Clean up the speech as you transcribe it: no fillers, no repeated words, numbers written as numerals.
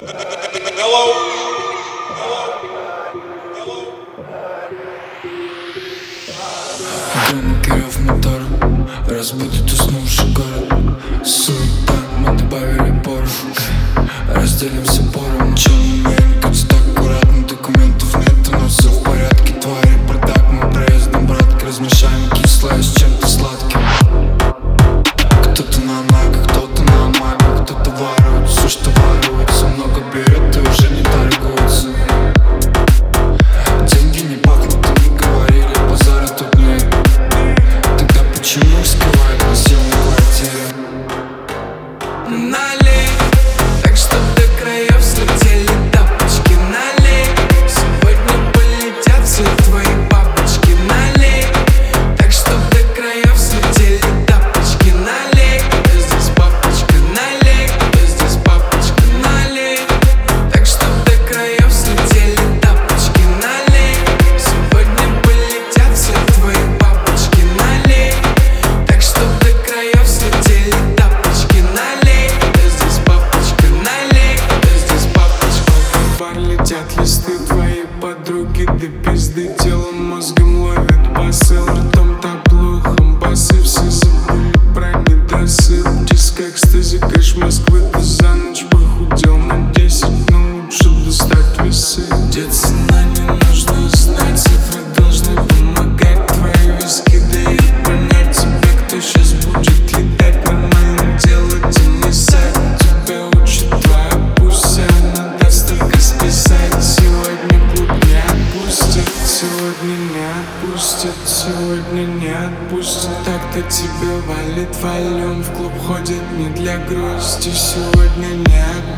Дома Киров мотор разбудит уснувший город. Суета, мы добавили пору. Разделимся поровну. Чё не умеем, кажется так аккуратно. Документов нет, но все в порядке. Твари, бардак, мы проездом, братки. Размешаем кислое с чем-то сладким. Кто-то на ногах, кто-то на маме. Кто-то ворует все, что воруется. Много берет и уже не торгуется. Деньги не пахнут, и не говорили, базара тут нет. Тогда почему скрывают на съемной квартире? Налей, так что до краев слетели тапочки. Налей, сегодня полетят все твои папочки. Налей, так что до краев слетели тапочки. Налей, я здесь папочка. Налей, я здесь папочка. Налей, так что до краев слетели тапочки. Налей, сегодня полетят все твои папочки. Налей, так что до краев слетели тапочки. Налей, я здесь папочка. Налей, я здесь папочка. В бар летят листы, твои подруги до пизды. Телом, мозгом ловят басы, ртом таблухом басы. Все забыли про недосып. Диск экстази, кэш Москвы. Ты за ночь похудел на 10, но лучше достать весы. Деться на не нужно знать, цифры должны помогать. Твои виски дают понять тебе, кто сейчас будет летать. Нормально делать и не сать. Тебя учит твоя пусть, она даст только списать. Сегодня клуб не отпустит, сегодня не отпустит, сегодня не отпустит. Так-то тебе валит валюн, в клуб ходит не для грусти. Сегодня не отпустит.